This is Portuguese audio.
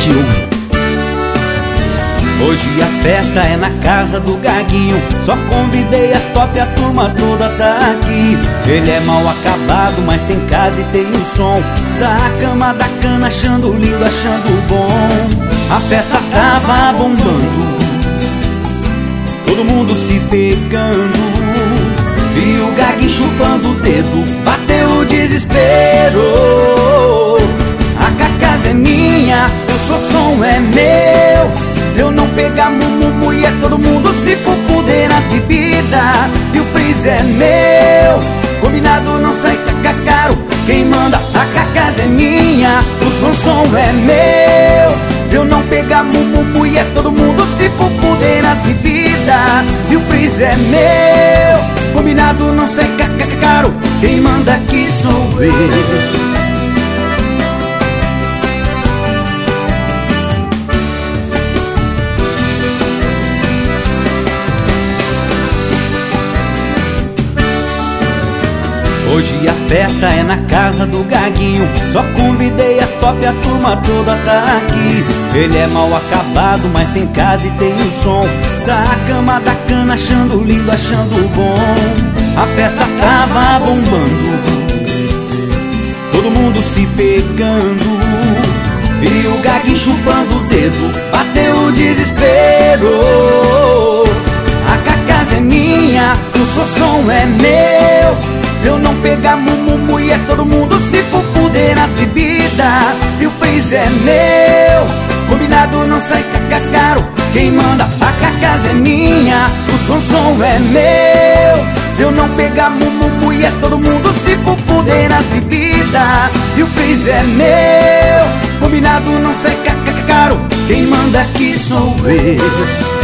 de ouro. Hoje a festa é na casa do Gaguinho, só convidei as top, a turma toda tá aqui. Ele é mal acabado, mas tem casa e tem o som da cama da cana, achando lindo, achando bom. A festa tava bombando, todo mundo se pegando, e o Gaguinho chupando o dedo, bateu o desespero. A casa é minha, o som é meu. Se eu não pegar mulher, todo mundo se for fuder nas bebidas, e o freezer é meu. Combinado não sai caro, quem manda a casa é minha, o som é meu. Se eu não pegar mulher, todo mundo se for fuder nas bebidas, e o freezer é meu. Combinado não sai caro, quem manda aqui sou eu. Hoje a festa é na casa do Gaguinho, só convidei as top, a turma toda tá aqui. Ele é mal acabado, mas tem casa e tem o som da cama da cana, achando lindo, achando bom. A festa tava bombando, todo mundo se pegando, e o Gaguinho chupando o dedo, bateu o desespero. A casa é minha, o som é meu. Se eu não pegar mulher, todo mundo se for fuder nas bebidas, e o freezer é meu. Combinado não sai caro, quem manda a casa é minha, o som é meu. Se eu não pegar mulher, todo mundo se for fuder nas bebidas, e o freezer é meu. Combinado não sai caro, quem manda aqui sou eu.